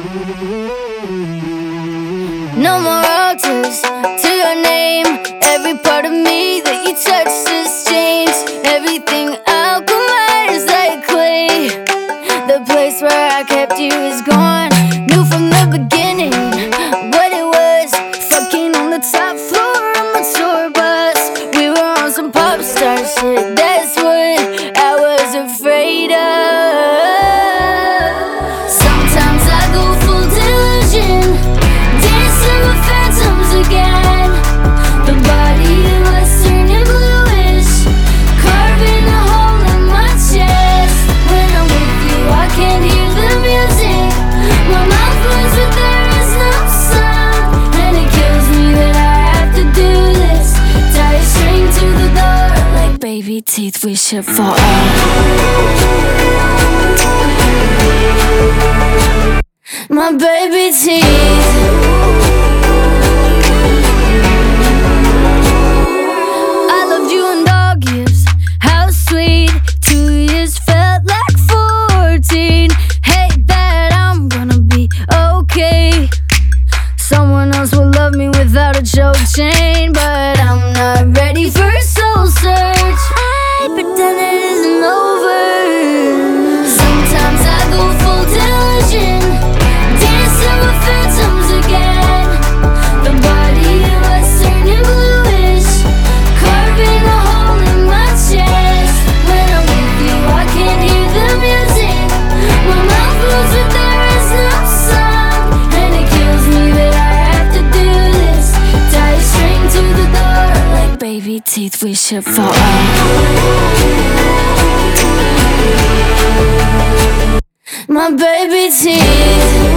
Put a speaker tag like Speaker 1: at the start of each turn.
Speaker 1: No more altars to your name. Every part of me that you touched has changed. Everything alchemized like clay. The place where I kept you is gone. Knew from the beginning what it was. Fucking on the top floor of my tour bus. We were on some pop star shit. That's what I was afraid of. Sometimes I go full delusion, dancing with phantoms again. The body of us turning bluish, carving a hole in my chest. When I'm with you, I can't hear the music. My mouth moves, but there is no sound, and it kills me that I have to do this. Tie a string to the door like baby teeth. We should fall my baby teeth. I loved you in dog years, how sweet. 2 years felt like 14. Hate that I'm gonna be okay. Someone else will love me without a choke chain, but I'm not ready for a soul search. I pretend it isn't over. Sometimes I go full delusion, dancing with phantoms again. The body of us turning bluish, carving a hole in my chest. When I'm with you, I can't hear the music. My mouth moves, but there is no sound, and it kills me that I have to do this. Tie a string to the door like baby teeth. We should fall my baby teeth.